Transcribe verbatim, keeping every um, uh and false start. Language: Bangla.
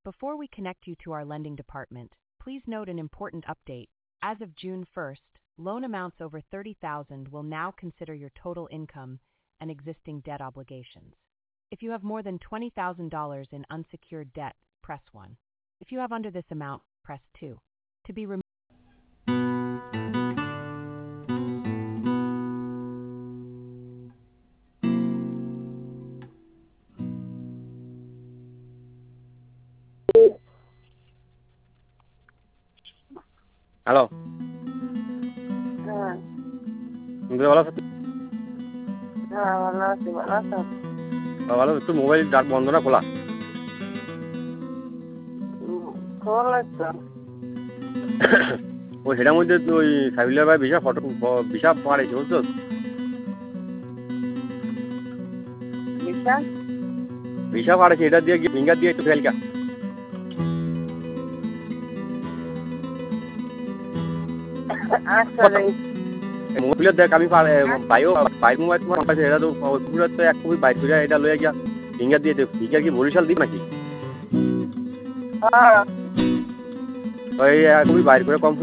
Before we connect you to our lending department, please note an important update. As of June first, loan amounts over thirty thousand dollars will now consider your total income and existing debt obligations. If you have more than twenty thousand dollars in unsecured debt, press one. If you have under this amount, press two. To be removed. Hello, হ্যাঁ, তুমি ভালো আছো? হ্যাঁ ভালো আছি, ভালো আছো? ভালো আছো? একটু মোবাইল ডাক বন্ধ না খোলা? উম, খোলা তো। ওই সেটার মধ্যে ওই সাইবুল্লাহ ভাই ভিসা ফটো ভিসা পাড়াইছে বুঝছো? বিশা? ভিসা পাড়াইছে, এটা দিয়ে গিয়ে ফিঙ্গার দিয়ে একটু ফেলকা আচ্ছা রে। মোবাইলের দেখ আমি বাইও বাইক মোবাইল তোমার পাশে এটা তো পুরো তো এক কপি বাইক করে এটা লয়ে গিয়া ফিঙ্গার দিয়ে দে। ফিঙ্গার কি বরিশাল দিব নাকি? হ্যাঁ। ওই এক কপি বাইর করে কম